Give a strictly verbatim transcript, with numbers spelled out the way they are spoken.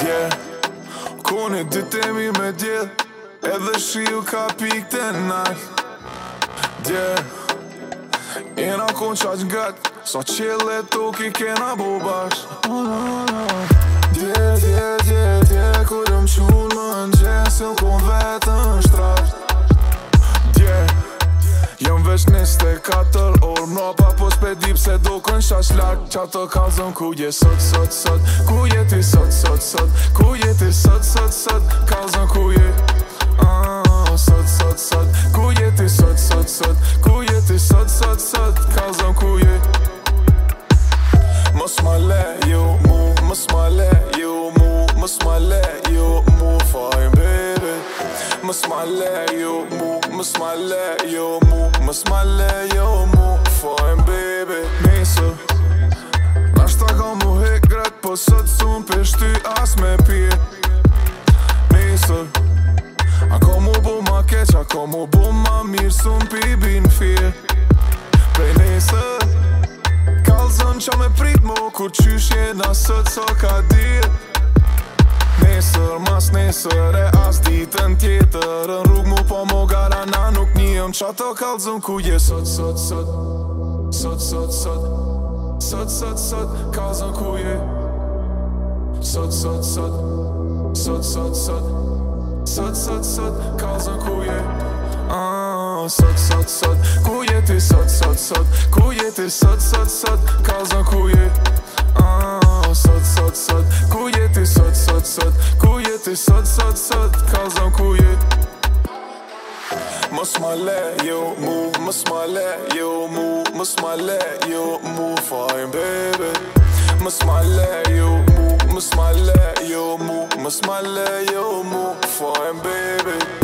Dje, ku një ditemi me djel, edhe shiu ka pik të nalt. Dje, jena kun qaq ngat, sa qile tuki kena bu bash. Dje, dje, dje, dje, kur jëm qun më n'gjen, s'jëm kun vetën shtrasht. Dje, jëm veç niste katër orë mrapa, po s'pedi pse do kën shash lak. Qa të kalzëm ku je sot, sot, sot, ku je ti sot, sot, sot, ku je ti sot, sot, sot, kalzëm ku je. Ah, sot, sot, sot, ku je ti sot, sot, sot, ku je ti sot, sot, sot, kalzëm ku je. Mos ma le ju mu, mos ma le ju mu, mos ma le ju mu, fine baby. Mos ma le ju mu, mos ma le ju mu, mos ma le ju mu, fine baby. Nesër, nashta ka mu hek gret, po sot s'un peshty as me pje. Nesër, ako mu bu ma keq, ako mu bu ma mirë, s'un pi bin fje. Prej nesër, kalzëm qa me prit mu, kur qysh jena sot so ka dir. Nesër, mas nesër, e as ditën tjetër, në rrug mu po mo gara na nuk njëm. Qa të kalzëm ku je sot, sot, sot, sot, sot, sot, sot, sot, sot, kalzëm ku je. Sot, sot, sot, sot, sot, sot, sot, sot, sot, kalzëm ku je. Ah, sot, sot, sot, ku je ti sot, sot, sot, ku je ti sot, sot, sot, kalzëm ku je. Ah, sot, sot, sot, ku je ti sot, sot, sot, ku je ti sot, sot, sot, kalzëm ku je. Mos ma le ju mu, mos ma le ju mu, mos ma le ju mu, fine baby. Mos ma le ju mu, mos ma le ju mu, mos ma le ju mu, fine baby.